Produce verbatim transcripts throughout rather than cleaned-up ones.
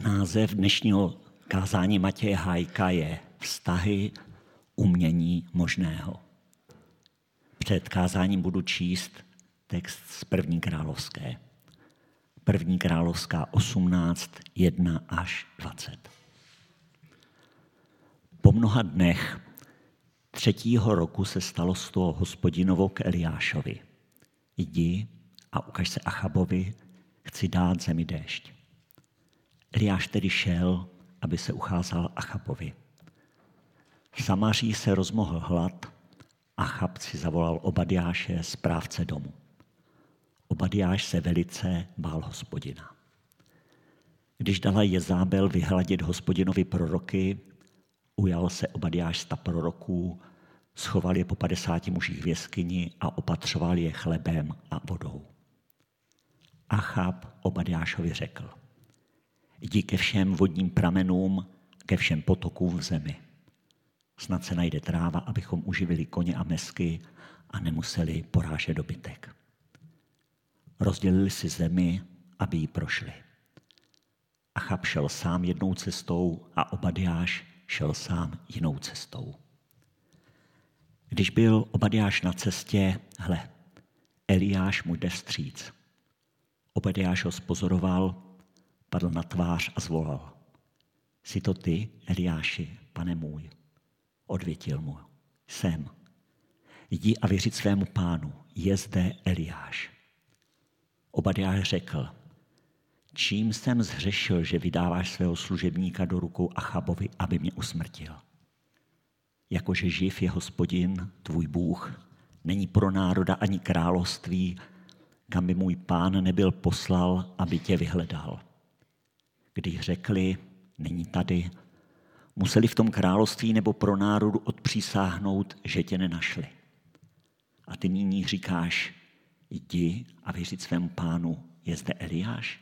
Název dnešního kázání Matěje Hájka je Vztahy umění možného. Před kázáním budu číst text z první královské. První královská osmnáct, jedna až dvacet. Po mnoha dnech třetího roku se stalo z toho Hospodinovo k Eliášovi. Jdi a ukaž se Achabovi, chci dát zemi déšť. Eliáš tedy šel, aby se ucházal Achabovi. V Samaří se rozmohl hlad, Achab si zavolal Obadiáše, správce domu. Obadiáš se velice bál Hospodina. Když dala Jezábel vyhladit Hospodinovi proroky, ujal se Obadiáš sta proroků, schoval je po padesáti mužích v jeskyni a opatřoval je chlebem a vodou. Achab Obadiášovi řekl: jdi ke všem vodním pramenům, ke všem potokům v zemi. Snad se najde tráva, abychom uživili koně a mesky a nemuseli porážet dobytek. Rozdělili si zemi, aby ji prošli. Achab šel sám jednou cestou a Obadiáš šel sám jinou cestou. Když byl Obadiáš na cestě, hle, Eliáš mu jde vstříc. Obadiáš ho spozoroval, padl na tvář a zvolal: jsi to ty, Eliáši, pane můj? Odvětil mu: jsem. Jdi a věřit svému pánu, je zde Eliáš. Obadiáš řekl: čím jsem zhřešil, že vydáváš svého služebníka do rukou Achabovi, aby mě usmrtil? Jakože živ je Hospodin, tvůj Bůh, není pro národa ani království, kam by můj pán nebyl poslal, aby tě vyhledal. Když řekli, není tady, museli v tom království nebo pro národu odpřísáhnout, že tě nenašli. A ty nyní říkáš, jdi a věřit svému pánu, je zde Eliáš?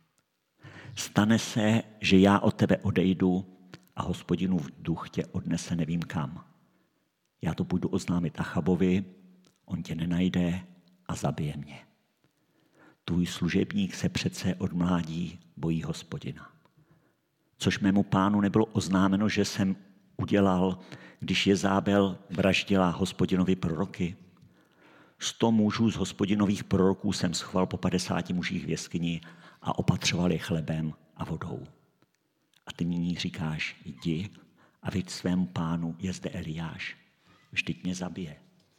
Stane se, že já od tebe odejdu a Hospodinův duch tě odnese nevím kam. Já to půjdu oznámit Achabovi, on tě nenajde a zabije mě. Tvůj služebník se přece od mládí bojí Hospodina. Což mému pánu nebylo oznámeno, že jsem udělal, když Jezábel vraždila Hospodinovi proroky. Sto mužů z Hospodinových proroků jsem schoval po padesáti mužích v jeskyni a opatřoval je chlebem a vodou. A ty nyní říkáš, jdi a věř svému pánu, je zde Eliáš, vždyť mě zabije.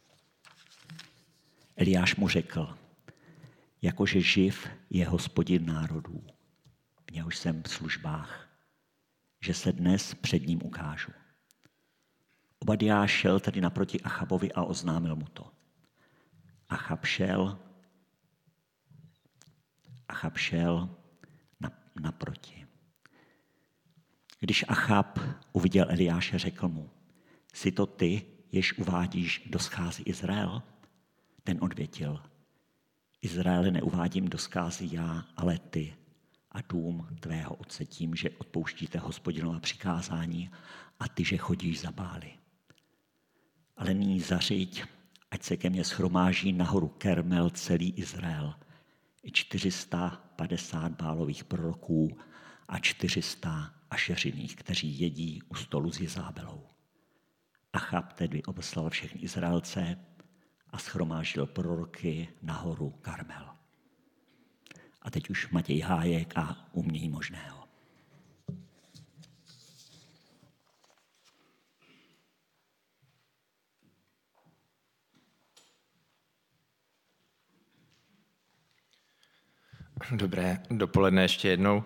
Eliáš mu řekl: jakože živ je Hospodin národů, v něhož jsem v službách, že se dnes před ním ukážu. Obadiáš šel tedy naproti Achabovi a oznámil mu to. Achab šel, Achab šel naproti. Když Achab uviděl Eliáše, řekl mu: jsi to ty, jež uvádíš do zkázy Izrael? Ten odvětil: Izraele neuvádím do zkázy já, ale ty a dům tvého otce tím, že odpouštíte Hospodinova přikázání a ty, že chodíš za Bály. Ale nyní zařiď, ať se ke mně shromáží nahoru Kermel celý Izrael, i čtyři sta padesát Bálových proroků a čtyři sta Ašeřiných, kteří jedí u stolu s Jezábelou. Achab tedy obeslal všechny Izraelce a shromáždil proroky nahoru Karmel. A teď už Matěj Hájek a umění možného. Dobré dopoledne ještě jednou.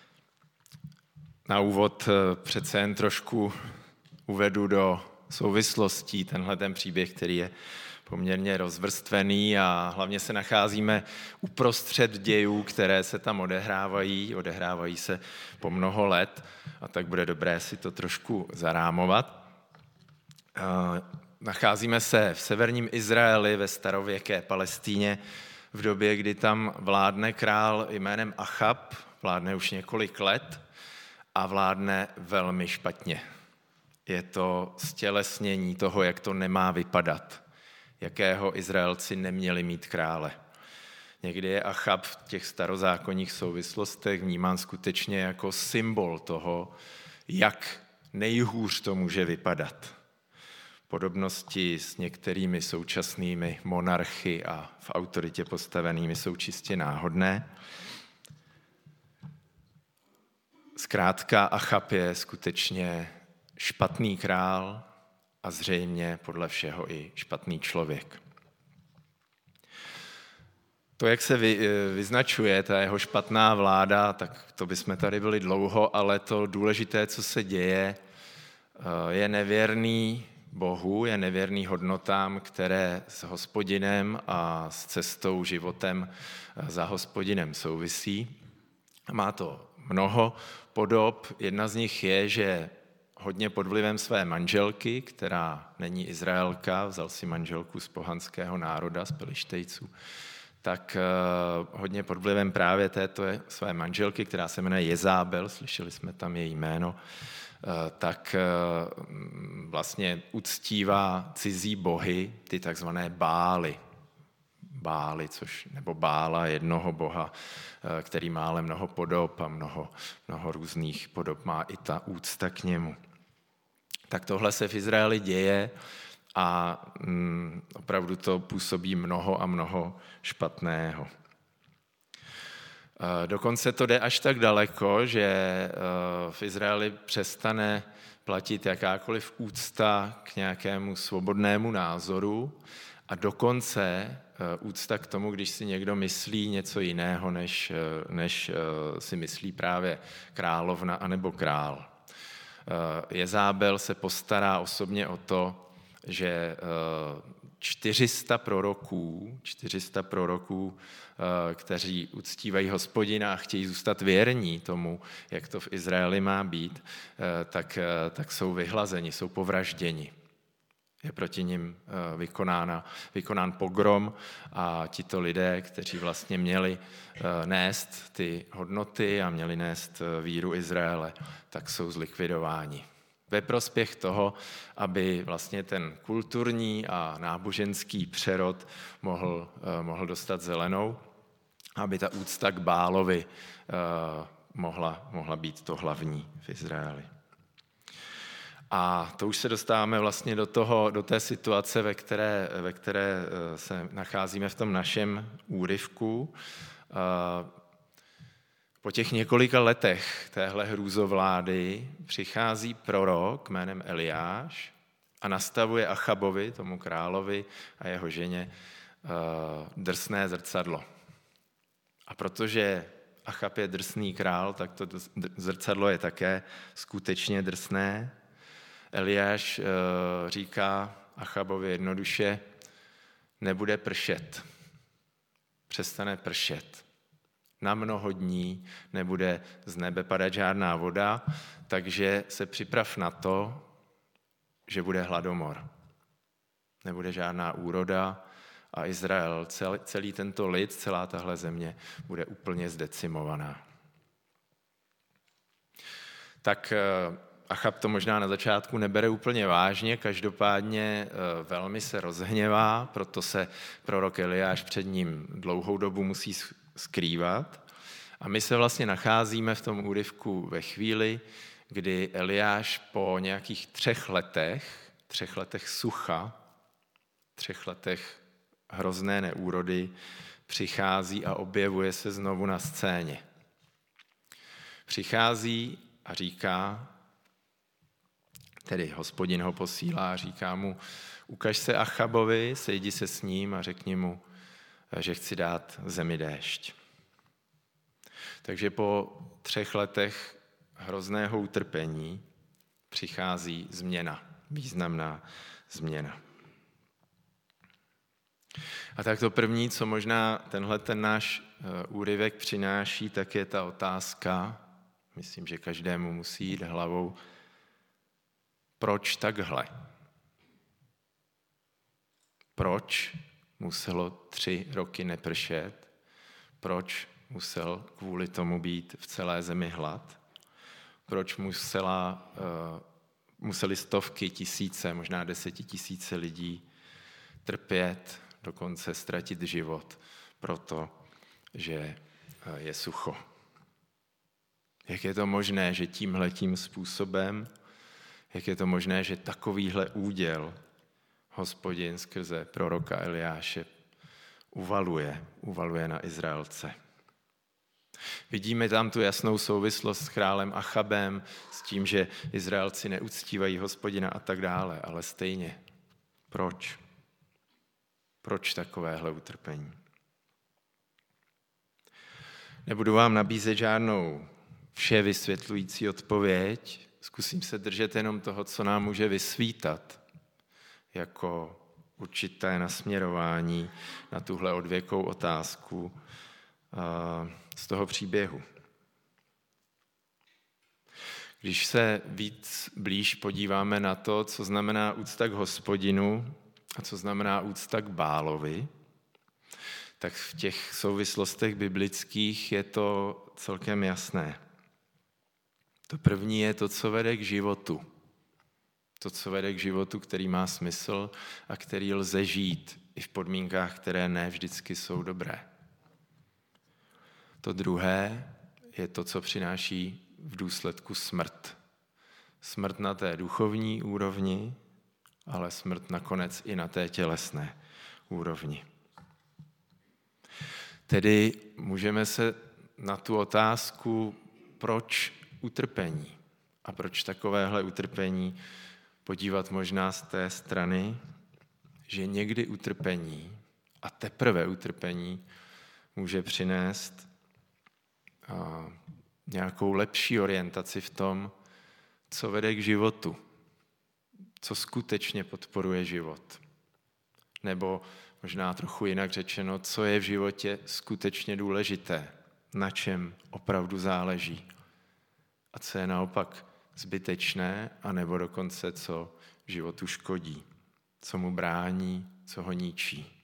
Na úvod přece jen trošku uvedu do souvislostí tenhle ten příběh, který je poměrně rozvrstvený a hlavně se nacházíme uprostřed dějů, které se tam odehrávají, odehrávají se po mnoho let a tak bude dobré si to trošku zarámovat. Nacházíme se v severním Izraeli ve starověké Palestíně v době, kdy tam vládne král jménem Achab, vládne už několik let a vládne velmi špatně. Je to stělesnění toho, jak to nemá vypadat, jakého Izraelci neměli mít krále. Někdy je Achab v těch starozákonních souvislostech vnímán skutečně jako symbol toho, jak nejhůř to může vypadat. Podobnosti s některými současnými monarchy a v autoritě postavenými jsou čistě náhodné. Zkrátka Achab je skutečně špatný král a zřejmě podle všeho i špatný člověk. To, jak se vy, vyznačuje ta jeho špatná vláda, tak to bychom tady byli dlouho, ale to důležité, co se děje, je nevěrný Bohu, je nevěrný hodnotám, které s Hospodinem a s cestou, životem za Hospodinem souvisí. Má to mnoho podob. Jedna z nich je, že hodně pod vlivem své manželky, která není Izraelka, vzal si manželku z pohanského národa, z Pelištejců, tak hodně pod vlivem právě této své manželky, která se jmenuje Jezábel, slyšeli jsme tam její jméno, tak vlastně uctívá cizí bohy, ty takzvané Bály. Bály, což, nebo Bála, jednoho boha, který má ale mnoho podob a mnoho, mnoho různých podob má i ta úcta k němu. Tak tohle se v Izraeli děje a mm, opravdu to působí mnoho a mnoho špatného. Dokonce to jde až tak daleko, že v Izraeli přestane platit jakákoliv úcta k nějakému svobodnému názoru a dokonce úcta k tomu, když si někdo myslí něco jiného, než, než si myslí právě královna anebo král. Jezábel se postará osobně o to, že čtyři sta proroků, čtyři sta proroků, kteří uctívají Hospodina a chtějí zůstat věrní tomu, jak to v Izraeli má být, tak, tak jsou vyhlazeni, jsou povražděni. Je proti nim vykonána, vykonán pogrom a tito lidé, kteří vlastně měli nést ty hodnoty a měli nést víru Izraele, tak jsou zlikvidováni. Ve prospěch toho, aby vlastně ten kulturní a náboženský přerod mohl, mohl dostat zelenou, aby ta úcta k Bálovi mohla, mohla být to hlavní v Izraeli. A to už se dostáváme vlastně do, toho, do té situace, ve které, ve které se nacházíme v tom našem úryvku. Po těch několika letech téhle hrůzovlády přichází prorok jménem Eliáš a nastavuje Achabovi, tomu královi a jeho ženě, drsné zrcadlo. A protože Achab je drsný král, tak to zrcadlo je také skutečně drsné. Eliáš říká Achabovi jednoduše, nebude pršet, přestane pršet. Na mnoho dní nebude z nebe padat žádná voda, takže se připrav na to, že bude hladomor. Nebude žádná úroda a Izrael, celý, celý tento lid, celá tahle země bude úplně zdecimovaná. Tak Achab to možná na začátku nebere úplně vážně, každopádně velmi se rozhněvá, proto se prorok Eliáš před ním dlouhou dobu musí skrývat. A my se vlastně nacházíme v tom úryvku ve chvíli, kdy Eliáš po nějakých třech letech, třech letech sucha, třech letech hrozné neúrody, přichází a objevuje se znovu na scéně. Přichází a říká, tedy Hospodin ho posílá a říká mu, ukaž se Achabovi, sejdi se s ním a řekni mu, že chci dát zemi déšť. Takže po třech letech hrozného utrpení přichází změna, významná změna. A tak to první, co možná tenhle ten náš úryvek přináší, tak je ta otázka, myslím, že každému musí jít hlavou, proč takhle? Proč muselo tři roky nepršet? Proč musel kvůli tomu být v celé zemi hlad? Proč musela, uh, museli stovky tisíce, možná desetitisíce lidí trpět, dokonce ztratit život proto, že je sucho. Jak je to možné, že tímhletím způsobem, jak je to možné, že takovýhle úděl Hospodin skrze proroka Eliáše uvaluje, uvaluje na Izraelce. Vidíme tam tu jasnou souvislost s králem Achabem, s tím, že Izraelci neuctívají Hospodina a tak dále, ale stejně. Proč? Proč takovéhle utrpení? Nebudu vám nabízet žádnou vše vysvětlující odpověď, zkusím se držet jenom toho, co nám může vysvítat jako určité nasměrování na tuhle odvěkou otázku z toho příběhu. Když se víc blíž podíváme na to, co znamená úcta k Hospodinu a co znamená úcta k Bálovi, tak v těch souvislostech biblických je to celkem jasné. To první je to, co vede k životu. To, co vede k životu, který má smysl a který lze žít i v podmínkách, které ne vždycky jsou dobré. To druhé je to, co přináší v důsledku smrt. Smrt na té duchovní úrovni, ale smrt nakonec i na té tělesné úrovni. Tedy můžeme se na tu otázku, proč utrpení a proč takovéhle utrpení podívat možná z té strany, že někdy utrpení a teprve utrpení může přinést nějakou lepší orientaci v tom, co vede k životu, co skutečně podporuje život. Nebo možná trochu jinak řečeno, co je v životě skutečně důležité, na čem opravdu záleží a co je naopak zbytečné, anebo dokonce co životu škodí, co mu brání, co ho ničí.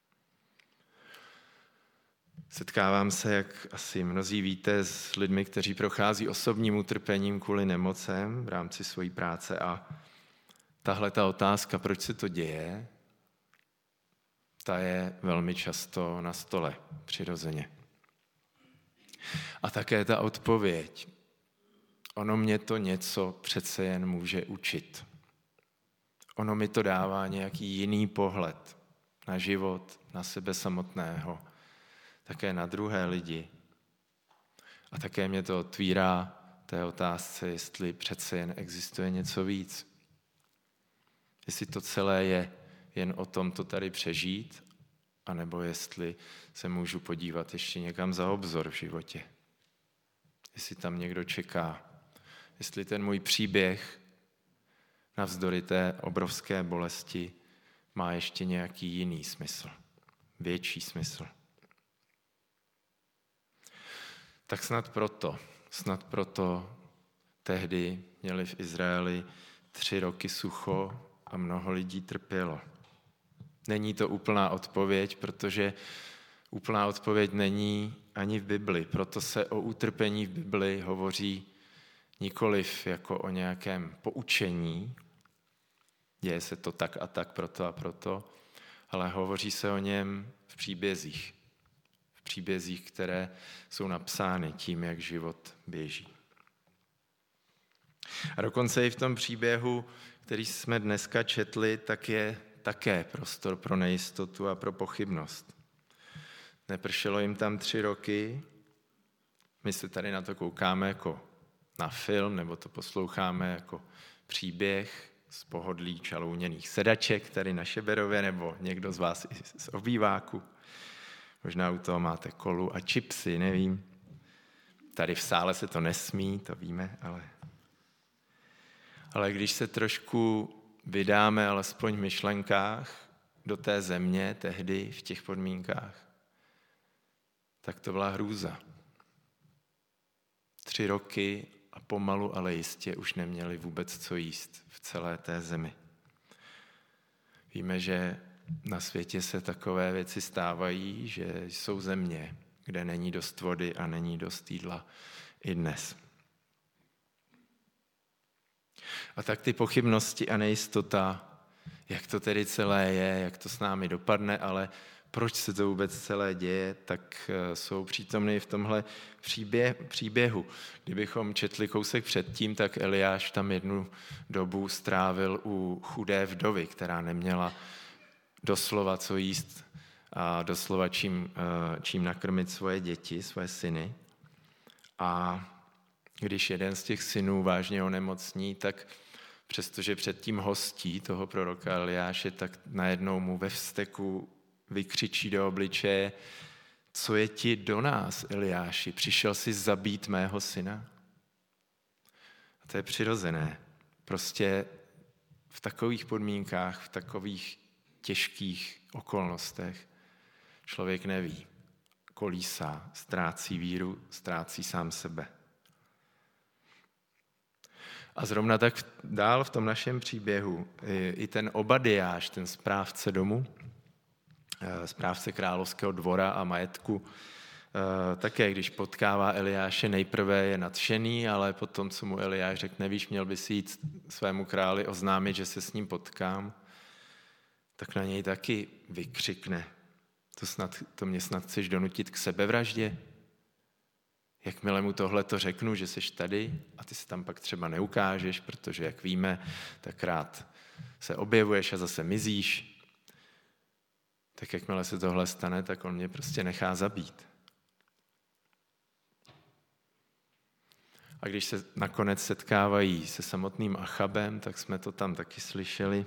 Setkávám se, jak asi mnozí víte, s lidmi, kteří prochází osobním utrpením kvůli nemocem v rámci své práce a tahle ta otázka, proč se to děje, ta je velmi často na stole, přirozeně. A také ta odpověď, ono mě to něco přece jen může učit. Ono mi to dává nějaký jiný pohled na život, na sebe samotného, také na druhé lidi. A také mě to otvírá té otázce, jestli přece jen existuje něco víc. Jestli to celé je jen o tom to tady přežít, anebo jestli se můžu podívat ještě někam za obzor v životě. Jestli tam někdo čeká. Jestli ten můj příběh navzdory té obrovské bolesti má ještě nějaký jiný smysl, větší smysl. Tak snad proto, snad proto tehdy měli v Izraeli tři roky sucho a mnoho lidí trpělo. Není to úplná odpověď, protože úplná odpověď není ani v Bibli, proto se o utrpení v Bibli hovoří nikoliv jako o nějakém poučení, děje se to tak a tak, proto a proto, ale hovoří se o něm v příbězích. V příbězích, které jsou napsány tím, jak život běží. A dokonce i v tom příběhu, který jsme dneska četli, tak je také prostor pro nejistotu a pro pochybnost. Nepršelo jim tam tři roky, my se tady na to koukáme jako na film, nebo to posloucháme jako příběh z pohodlí čalouněných sedaček tady na Šeberově, nebo někdo z vás i z obýváku. Možná u toho máte kolu a čipsy, nevím. Tady v sále se to nesmí, to víme, ale... Ale když se trošku vydáme alespoň v myšlenkách do té země tehdy v těch podmínkách, tak to byla hrůza. Tři roky a pomalu, ale jistě už neměli vůbec co jíst v celé té zemi. Víme, že na světě se takové věci stávají, že jsou země, kde není dost vody a není dost jídla i dnes. A tak ty pochybnosti a nejistota, jak to tedy celé je, jak to s námi dopadne, ale proč se to vůbec celé děje, tak jsou přítomny v tomhle příběh, příběhu. Kdybychom četli kousek předtím, tak Eliáš tam jednu dobu strávil u chudé vdovy, která neměla doslova co jíst a doslova čím, čím nakrmit svoje děti, svoje syny. A když jeden z těch synů vážně onemocní, tak přestože předtím hostí toho proroka Eliáše, tak najednou mu ve vzteku vykřičí do obličeje: co je ti do nás, Eliáši, přišel jsi zabít mého syna? A to je přirozené. Prostě v takových podmínkách, v takových těžkých okolnostech člověk neví, kolísá, ztrácí víru, ztrácí sám sebe. A zrovna tak dál v tom našem příběhu i ten Obadiáš, ten správce domu, správce královského dvora a majetku, také když potkává Eliáše, nejprve je nadšený, ale potom, co mu Eliáš řekne: víš, měl by si jít svému králi oznámit, že se s ním potkám, tak na něj taky vykřikne: to, snad, to mě snad chceš donutit k sebevraždě? Jakmile mu tohle to řeknu, že jsi tady a ty se tam pak třeba neukážeš, protože, jak víme, tak rád se objevuješ a zase mizíš, tak jakmile se tohle stane, tak on mě prostě nechá zabít. A když se nakonec setkávají se samotným Achabem, tak jsme to tam taky slyšeli.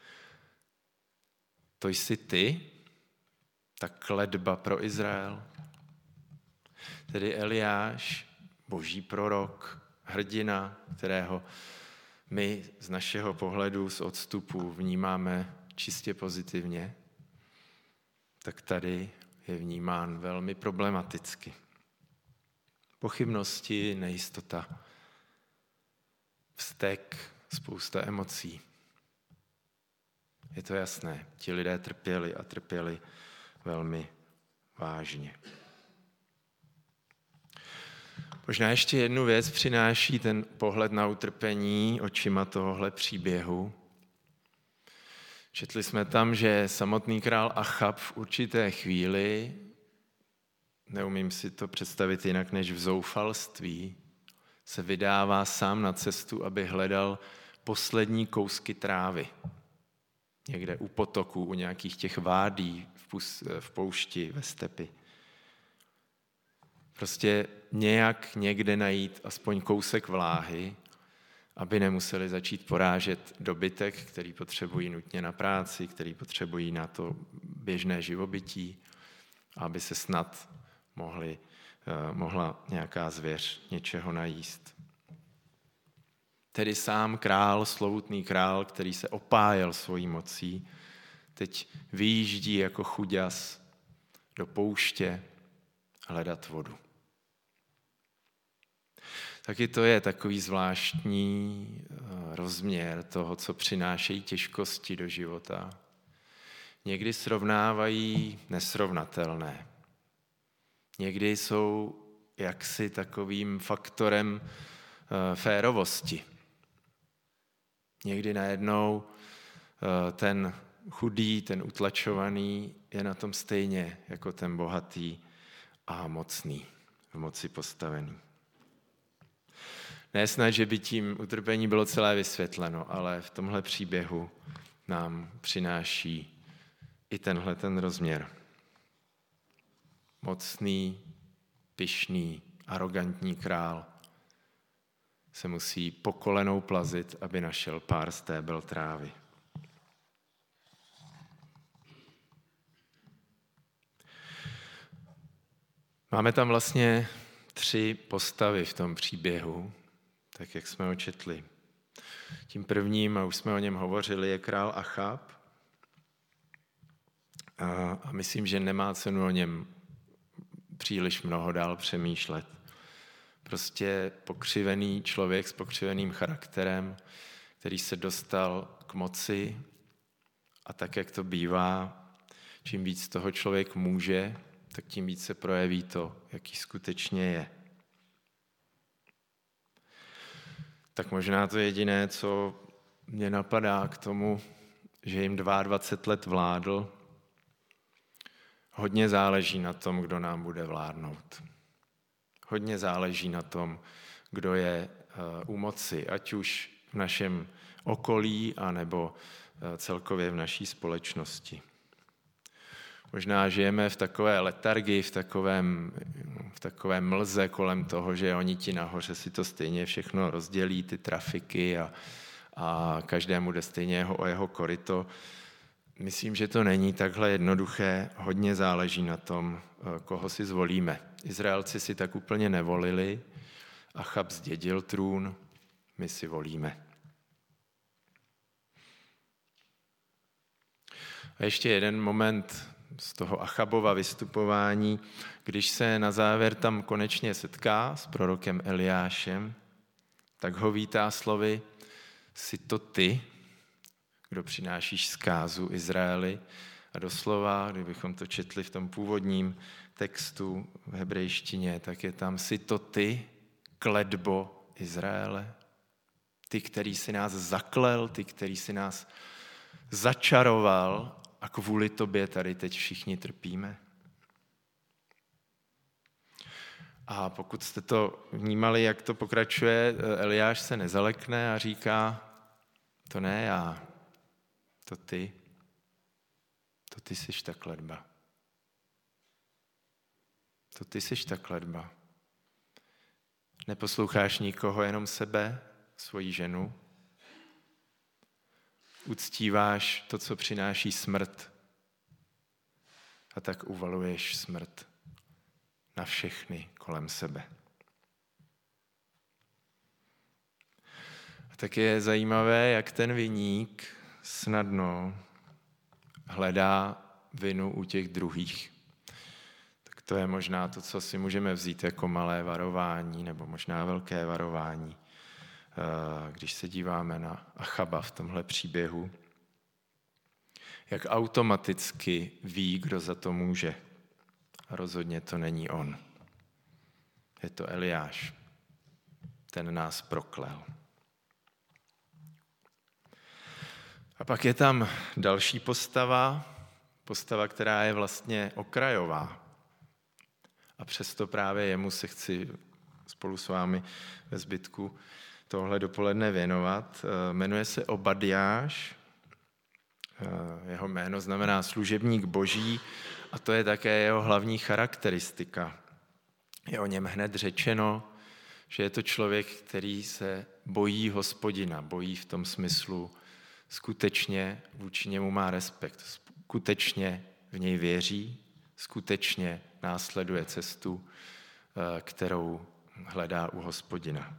To jsi ty, ta kletba pro Izrael. Tedy Eliáš, boží prorok, hrdina, kterého my z našeho pohledu, z odstupu vnímáme čistě pozitivně, tak tady je vnímán velmi problematicky. Pochybnosti, nejistota, vztek, spousta emocí. Je to jasné, ti lidé trpěli a trpěli velmi vážně. Možná ještě jednu věc přináší ten pohled na utrpení očima tohohle příběhu. Četli jsme tam, že samotný král Achab v určité chvíli, neumím si to představit jinak než v zoufalství, se vydává sám na cestu, aby hledal poslední kousky trávy. Někde u potoků, u nějakých těch vádí v poušti, ve stepi. Prostě nějak někde najít aspoň kousek vláhy, aby nemuseli začít porážet dobytek, který potřebují nutně na práci, který potřebují na to běžné živobytí, aby se snad mohli, mohla nějaká zvěř něčeho najíst. Tedy sám král, slovutný král, který se opájel svojí mocí, teď vyjíždí jako chuďas do pouště hledat vodu. Taky to je takový zvláštní rozměr toho, co přinášejí těžkosti do života. Někdy srovnávají nesrovnatelné. Někdy jsou jaksi takovým faktorem férovosti. Někdy najednou ten chudý, ten utlačovaný je na tom stejně jako ten bohatý a mocný, v moci postavený. Ne snad, že by tím utrpení bylo celé vysvětleno, ale v tomhle příběhu nám přináší i tenhle ten rozměr. Mocný, pyšný, arrogantní král se musí po kolenou plazit, aby našel pár stébel trávy. Máme tam vlastně tři postavy v tom příběhu, tak jak jsme ho četli. Tím prvním, a už jsme o něm hovořili, je král Achab. A, a myslím, že nemá cenu o něm příliš mnoho dál přemýšlet. Prostě pokřivený člověk s pokřiveným charakterem, který se dostal k moci a tak, jak to bývá, čím víc toho člověk může, tak tím víc se projeví to, jaký skutečně je. Tak možná to jediné, co mě napadá k tomu, že jim dvacet dva let vládl, hodně záleží na tom, kdo nám bude vládnout. Hodně záleží na tom, kdo je u moci, ať už v našem okolí, anebo celkově v naší společnosti. Možná žijeme v takové letargii, v takovém, v takové mlze kolem toho, že oni ti nahoře si to stejně všechno rozdělí, ty trafiky a, a každému jde stejně jeho, o jeho koryto. Myslím, že to není takhle jednoduché, hodně záleží na tom, koho si zvolíme. Izraelci si tak úplně nevolili, Achab zdědil trůn, my si volíme. A ještě jeden moment z toho Achabova vystupování, když se na závěr tam konečně setká s prorokem Eliášem, tak ho vítá slovy: jsi to ty, kdo přinášíš zkázu Izraeli. A doslova, kdybychom to četli v tom původním textu v hebrejštině, tak je tam: jsi to ty, kletbo Izraele. Ty, který si nás zaklel, ty, který si nás začaroval a kvůli tobě tady teď všichni trpíme. A pokud jste to vnímali, jak to pokračuje, Eliáš se nezalekne a říká: to ne já, to ty, to ty jsi ta kletba. To ty jsi ta kletba. Neposloucháš nikoho, jenom sebe, svoji ženu. Uctíváš to, co přináší smrt. A tak uvaluješ smrt na všechny kolem sebe. A tak je zajímavé, jak ten viník snadno hledá vinu u těch druhých. Tak to je možná to, co si můžeme vzít jako malé varování, nebo možná velké varování, když se díváme na Achaba v tomhle příběhu, jak automaticky ví, kdo za to může. A rozhodně to není on. Je to Eliáš. Ten nás proklel. A pak je tam další postava, postava, která je vlastně okrajová. A přesto právě jemu se chci spolu s vámi ve zbytku tohle dopoledne věnovat. Jmenuje se Obadjáš, jeho jméno znamená služebník boží a to je také jeho hlavní charakteristika. Je o něm hned řečeno, že je to člověk, který se bojí Hospodina, bojí v tom smyslu skutečně vůči němu má respekt, skutečně v něj věří, skutečně následuje cestu, kterou hledá u Hospodina.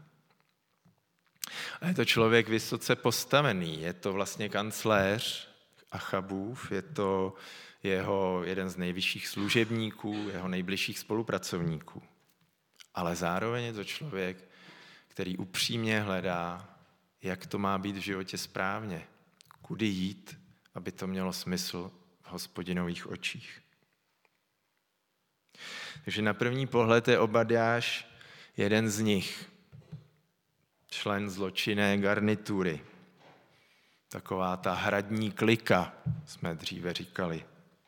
A je to člověk vysoce postavený, je to vlastně kancléř Achabův, je to jeho jeden z nejvyšších služebníků, jeho nejbližších spolupracovníků. Ale zároveň je to člověk, který upřímně hledá, jak to má být v životě správně, kudy jít, aby to mělo smysl v Hospodinových očích. Takže na první pohled je Obadjáš jeden z nich, člen zločinné garnitury. Taková ta hradní klika, jsme dříve říkali.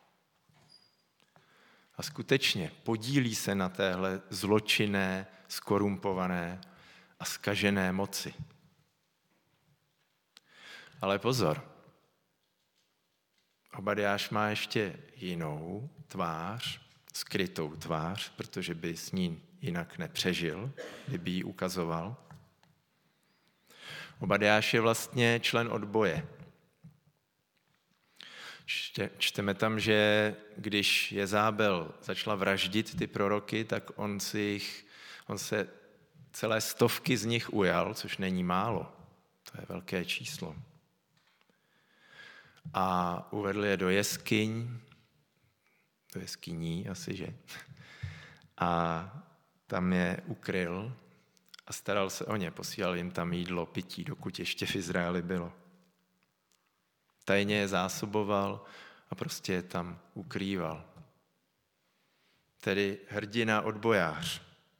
A skutečně podílí se na téhle zločinné, skorumpované a zkažené moci. Ale pozor, Obadjáš má ještě jinou tvář, skrytou tvář, protože by s ní jinak nepřežil, kdyby ji ukazoval. Obadjáš je vlastně člen odboje. Čteme tam, že když Jezábel začala vraždit ty proroky, tak on, si jich, on se celé stovky z nich ujal, což není málo. To je velké číslo. A uvedl je do jeskyň, do jeskyní asi, že? A tam je ukryl a staral se o ně, posílal jim tam jídlo, pití, dokud ještě v Izraeli bylo. Tajně je zásoboval a prostě je tam ukrýval. Tedy hrdina odbojář.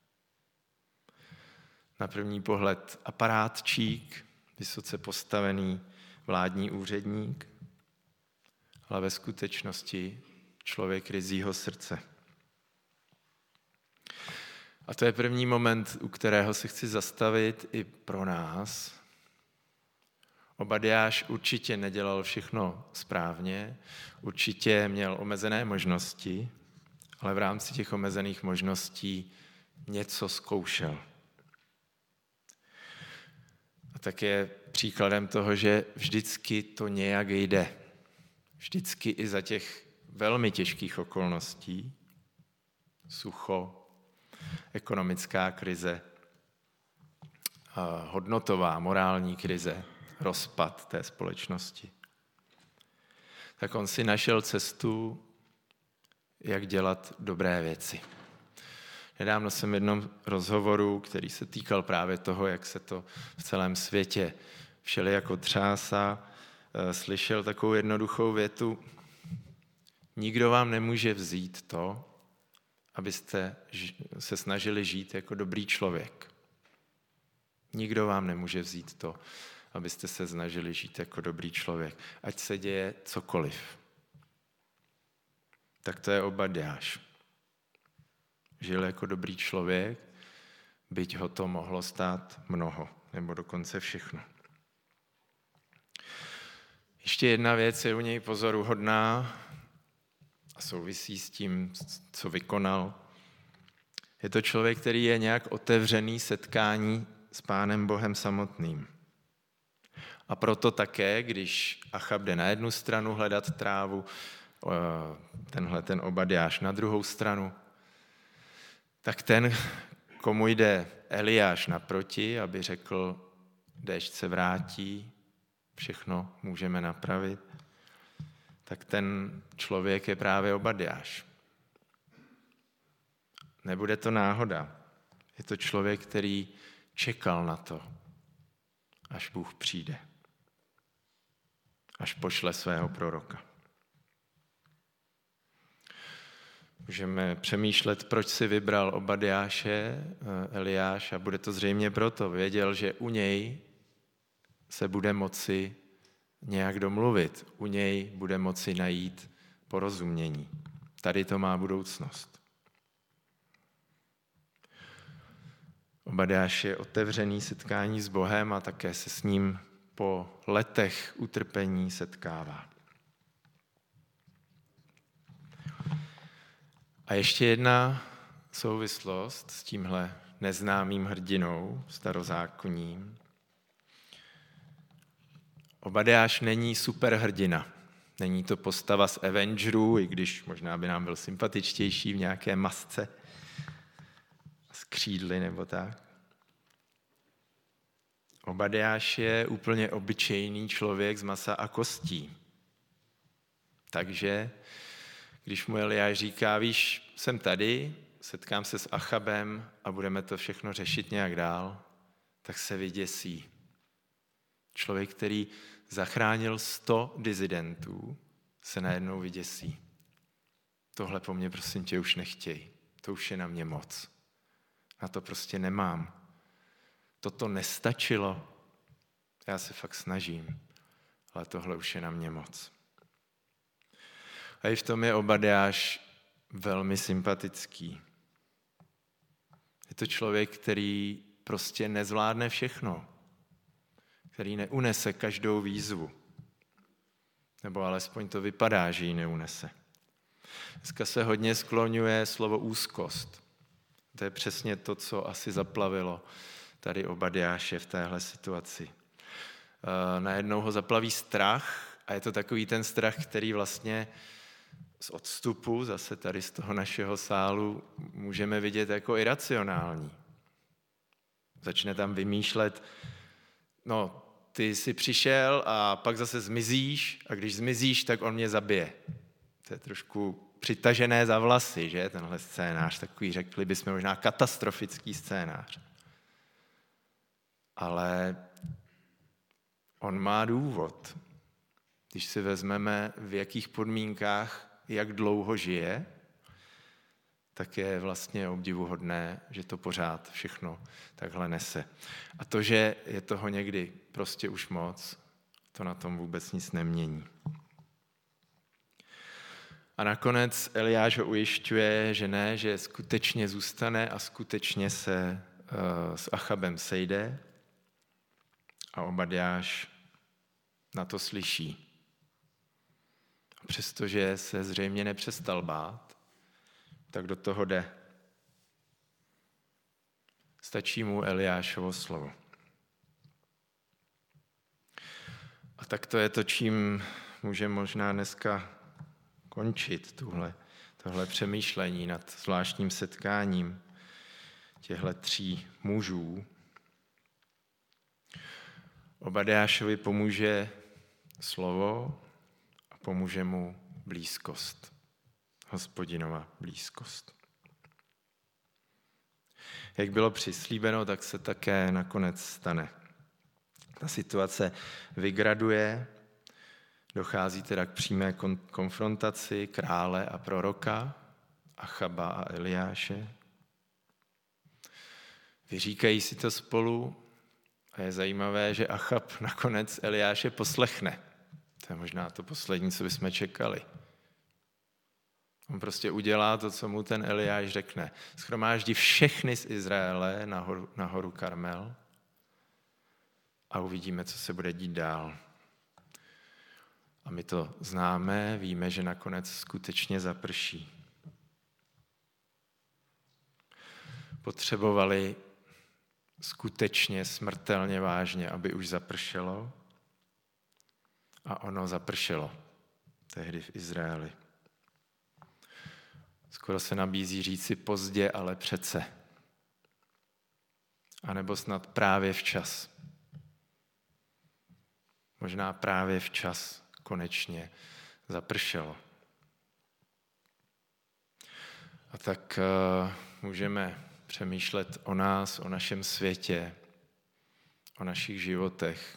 Na první pohled aparátčík, vysoce postavený vládní úředník, ale ve skutečnosti člověk ryzího srdce. A to je první moment, u kterého se chci zastavit i pro nás. Obadiáš určitě nedělal všechno správně, určitě měl omezené možnosti, ale v rámci těch omezených možností něco zkoušel. A tak je příkladem toho, že vždycky to nějak jde. Vždycky i za těch velmi těžkých okolností, sucho, ekonomická krize, hodnotová, morální krize, rozpad té společnosti. Tak on si našel cestu, jak dělat dobré věci. Nedávno jsem v jednom rozhovoru, který se týkal právě toho, jak se to v celém světě všelijako třásá, slyšel takovou jednoduchou větu: nikdo vám nemůže vzít to, abyste se snažili žít jako dobrý člověk. Nikdo vám nemůže vzít to, abyste se snažili žít jako dobrý člověk. Ať se děje cokoliv. Tak to je Obadiáš. Žil jako dobrý člověk, byť ho to mohlo stát mnoho, nebo dokonce všechno. Ještě jedna věc je u něj pozoruhodná a souvisí s tím, co vykonal. Je to člověk, který je nějak otevřený setkání s Pánem Bohem samotným. A proto také, když Achab jde na jednu stranu hledat trávu, tenhle ten Obadiáš na druhou stranu, tak ten, komu jde Eliáš naproti, aby řekl, déšť se vrátí, všechno můžeme napravit, tak ten člověk je právě Obadiáš. Nebude to náhoda. Je to člověk, který čekal na to, až Bůh přijde. Až pošle svého proroka. Můžeme přemýšlet, proč si vybral Obadiáše, Eliáš, a bude to zřejmě proto. Věděl, že u něj se bude moci nějak domluvit. U něj bude moci najít porozumění. Tady to má budoucnost. Obadiáš je otevřený setkání s Bohem a také se s ním po letech utrpení setkává. A ještě jedna souvislost s tímhle neznámým hrdinou starozákonním. Obadiáš není superhrdina. Není to postava z Avengerů, i když možná by nám byl sympatičtější v nějaké masce s křídly nebo tak. Obadiáš je úplně obyčejný člověk z masa a kostí. Takže když mu Eliáš říká, víš, jsem tady, setkám se s Achabem a budeme to všechno řešit nějak dál, tak se vyděsí. Člověk, který zachránil sto dizidentů, se najednou vyděsí. Tohle po mně, prosím tě, už nechtěj. To už je na mě moc. Na to prostě nemám. Toto nestačilo. Já se fakt snažím, ale tohle už je na mě moc. A i v tom je Obadiáš velmi sympatický. Je to člověk, který prostě nezvládne všechno. Který neunese každou výzvu. Nebo alespoň to vypadá, že ji neunese. Dneska se hodně skloňuje slovo úzkost. To je přesně to, co asi zaplavilo tady Obadiáše v téhle situaci. Najednou ho zaplaví strach a je to takový ten strach, který vlastně z odstupu, zase tady z toho našeho sálu, můžeme vidět jako iracionální. Začne tam vymýšlet, no, ty jsi přišel a pak zase zmizíš a když zmizíš, tak on mě zabije. To je trošku přitažené za vlasy, že, tenhle scénář, takový, řekli bychom možná katastrofický scénář. Ale on má důvod. Když si vezmeme, v jakých podmínkách, jak dlouho žije, tak je vlastně obdivuhodné, že to pořád všechno takhle nese. A to, že je toho někdy prostě už moc, to na tom vůbec nic nemění. A nakonec Eliáš ho ujišťuje, že ne, že skutečně zůstane a skutečně se uh, s Achabem sejde. A Obadjáš na to slyší. A přestože se zřejmě nepřestal bát, tak do toho jde. Stačí mu Eliášovo slovo. A tak to je to, čím může možná dneska končit tuhle, tohle přemýšlení nad zvláštním setkáním těchto tří mužů. Obadjášovi pomůže slovo a pomůže mu blízkost. Hospodinova blízkost. Jak bylo přislíbeno, tak se také nakonec stane. Ta situace vygraduje, dochází teda k přímé konfrontaci krále a proroka, Achaba a Eliáše. Vyříkají si to spolu a je zajímavé, že Achab nakonec Eliáše poslechne. To je možná to poslední, co bychom čekali. On prostě udělá to, co mu ten Eliáš řekne. Shromáždí všechny z Izraele na horu, na horu Karmel a uvidíme, co se bude dít dál. A my to známe, víme, že nakonec skutečně zaprší. Potřebovali skutečně smrtelně vážně, aby už zapršelo. A ono zapršelo tehdy v Izraeli. Skoro se nabízí říci pozdě, ale přece. A nebo snad právě včas. Možná právě včas konečně zapršelo. A tak uh, můžeme přemýšlet o nás, o našem světě, o našich životech,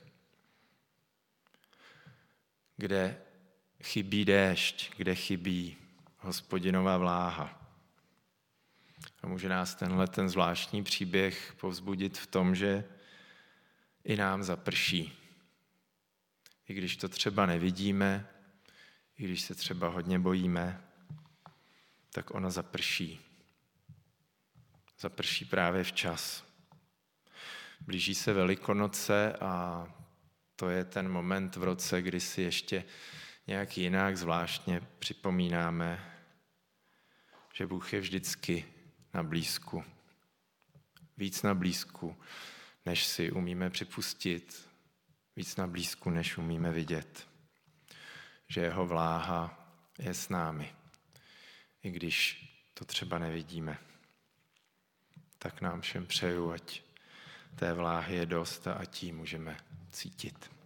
kde chybí déšť, kde chybí Hospodinová vláha. A může nás tenhle ten zvláštní příběh povzbudit v tom, že i nám zaprší. I když to třeba nevidíme, i když se třeba hodně bojíme, tak ono zaprší. Zaprší právě včas. Blíží se Velikonoce a to je ten moment v roce, kdy si ještě nějak jinak zvláštně připomínáme, že Bůh je vždycky na blízku. Víc na blízku, než si umíme připustit, víc na blízku, než umíme vidět. Že jeho vláha je s námi, i když to třeba nevidíme. Tak nám všem přeju, ať té vláhy je dost a ať ji můžeme cítit.